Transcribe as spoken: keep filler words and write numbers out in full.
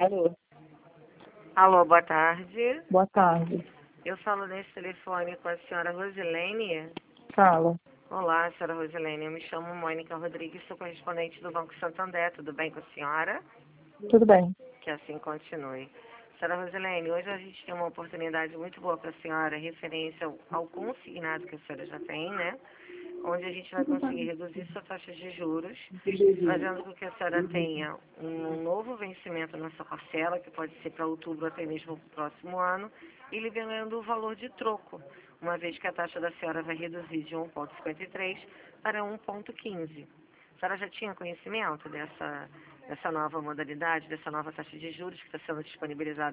Alô, Alô, boa tarde. boa tarde. Eu falo nesse telefone com a senhora Rosilene. Fala. Olá, senhora Rosilene. Eu me chamo Mônica Rodrigues, sou correspondente do Banco Santander. Tudo bem com a senhora? Tudo bem. Que assim continue. Senhora Rosilene, hoje a gente tem uma oportunidade muito boa para a senhora, referência ao, ao consignado que a senhora já tem, né? Onde a gente vai conseguir reduzir sua taxa de juros, fazendo com que a senhora tenha um novo vencimento na sua parcela, que pode ser para outubro até mesmo para o próximo ano, e liberando o valor de troco, uma vez que a taxa da senhora vai reduzir de um vírgula cinquenta e três para um vírgula quinze. A senhora já tinha conhecimento dessa, dessa nova modalidade, dessa nova taxa de juros que está sendo disponibilizada